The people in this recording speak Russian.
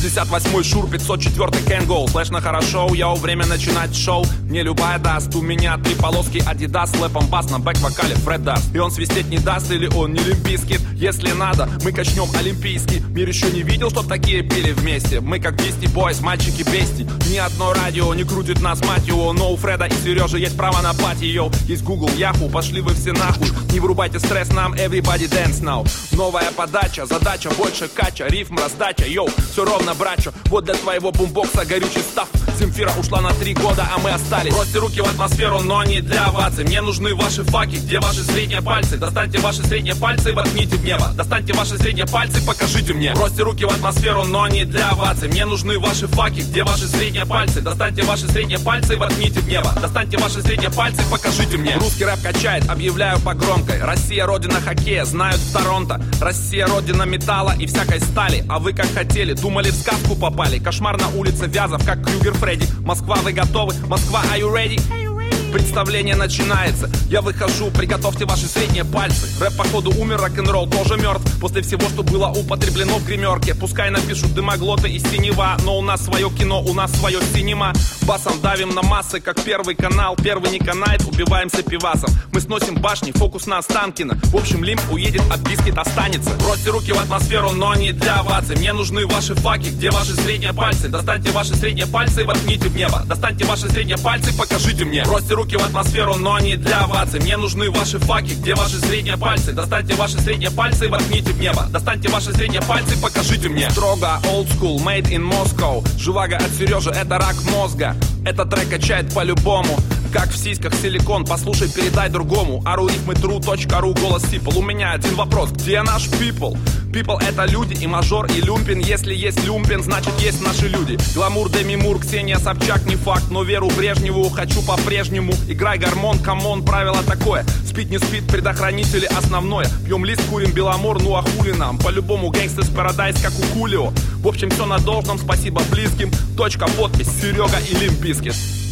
68-й Шур, 504-й Can Go. Слышно хорошо, йоу, время начинать шоу. Не любая даст, у меня 3 полоски Adidas, лэпом бас на бэк-вокале Фред даст. И он свистеть не даст, или он не лимпийский. Если надо, мы качнем олимпийский. Мир еще не видел, что такие пили вместе. Мы как Beastie Boys, мальчики бести. Ни одно радио не крутит нас, мать его. Но у Фреда и Сережи есть право на пати, йоу. Есть Google, Yahoo, пошли вы все нахуй. Не вырубайте стресс нам, everybody dance now. Новая подача, задача больше кача. Рифм, раздача, йоу, все ровно, брачо. Вот для твоего бумбокса горючий став. Земфира ушла на 3 года, а мы остались. Бросьте руки в атмосферу, но не для оваций. Мне нужны ваши факи, где ваши средние пальцы? Достаньте ваши средние пальцы и воткните в небо. Достаньте ваши средние пальцы, покажите мне. Бросьте руки в атмосферу, но не для оваций. Мне нужны ваши факи, где ваши средние пальцы? Достаньте ваши средние пальцы и воткните в небо. Достаньте ваши средние пальцы, покажите мне. Русский рэп качает, объявляю по громкой. Россия родина хоккея, знают в Торонто. Россия родина металла и всякой стали. А вы как хотели, думали в сказку попали. Кошмар на улице Вязов, как Крюгер Фредди. Москва, вы готовы? Москва, are you ready? Представление начинается, я выхожу, приготовьте ваши средние пальцы. Рэп походу умер, рок-н-ролл тоже мертв. После всего, что было употреблено в гримерке. Пускай напишут дымоглоты и синева, но у нас свое кино, у нас свое синема. Басом давим на массы, как Первый канал. Первый не канает, убиваемся пивасом. Мы сносим башни, фокус на Останкино. В общем, лимб уедет, а бискит останется. Бросьте руки в атмосферу, но не для оваций. Мне нужны ваши факи, где ваши средние пальцы? Достаньте ваши средние пальцы и воткните в небо. Достаньте ваши средние пальцы, покажите мне. Бросьте руки в атмосферу, но не для оваций. Мне нужны ваши факи, где ваши средние пальцы? Достаньте ваши средние пальцы и воткните в небо. Достаньте ваши средние пальцы, покажите мне. Строго, old school, made in Moscow. Живаго от Сережи, это рак мозга. Этот трек качает по-любому. Как в сиськах силикон, послушай, передай другому. arurifmytrue.ru, голос Сипл. У меня один вопрос, где наш people? People это люди и мажор, и люмпин. Если есть люмпин, значит есть наши люди. Гламур, Деми Мур, Ксения Собчак не факт. Но веру Брежневу хочу по-прежнему. Играй гормон, камон, правило такое. Спит не спит, предохранители основное. Пьем лист, курим Беломор, ну а хули нам? По-любому Gangsta's Paradise, как у Хулио. В общем, все на должном, спасибо близким. Точка, подпись, Серега и Лимп Бизкит.